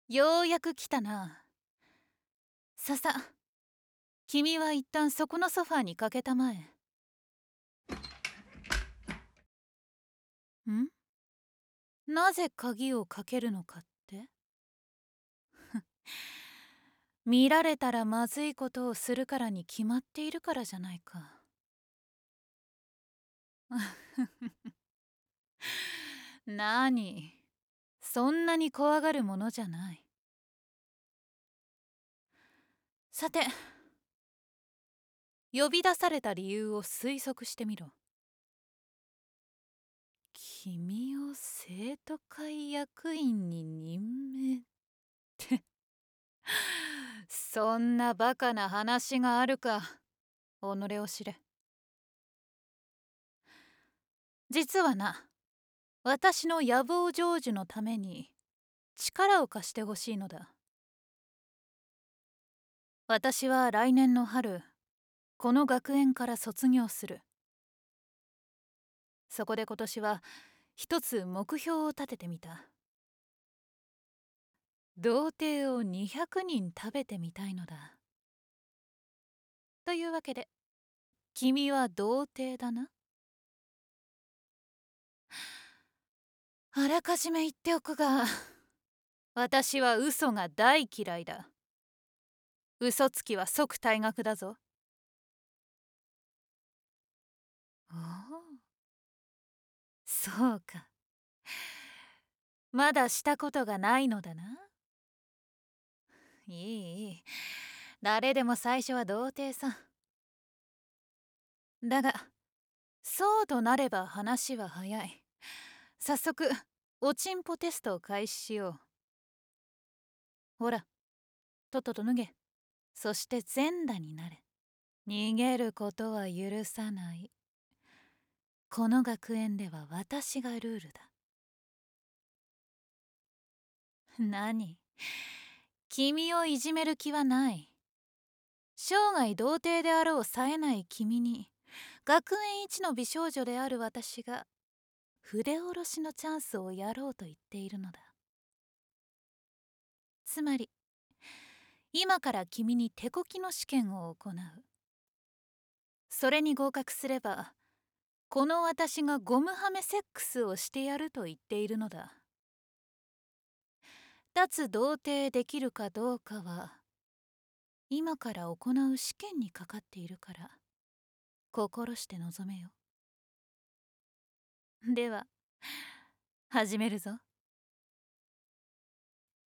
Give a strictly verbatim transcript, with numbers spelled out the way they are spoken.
ようやく来たな。ささ、君は一旦そこのソファーにかけたまえ。ん？なぜ鍵をかけるのかって？見られたらまずいことをするからに決まっているからじゃないか。なに、そんなに怖がるものじゃない。さて、呼び出された理由を推測してみろ。君を生徒会役員に任命ってそんなバカな話があるか。己を知れ。実はな、私の野望成就のために力を貸してほしいのだ。私は来年の春、この学園から卒業する。そこで今年は一つ目標を立ててみた。童貞をにひゃくにん食べてみたいのだ。というわけで、君は童貞だな。あらかじめ言っておくが、私は嘘が大嫌いだ。嘘つきは即退学だぞ。おお、そうか。まだしたことがないのだな。いいいい、誰でも最初は童貞さ。だがそうとなれば話は早い。早速おちんぽテストを開始しよう。ほら、とっとと脱げ。そして全裸になれ。逃げることは許さない。この学園では私がルールだ。何？君をいじめる気はない。生涯童貞であろう冴えない君に、学園一の美少女である私が筆下ろしのチャンスをやろうと言っているのだ。つまり今から君に手こきの試験を行う。それに合格すれば、この私がゴムはめセックスをしてやると言っているのだ。脱童貞できるかどうかは今から行う試験にかかっているから、心して臨めよ。では始めるぞ。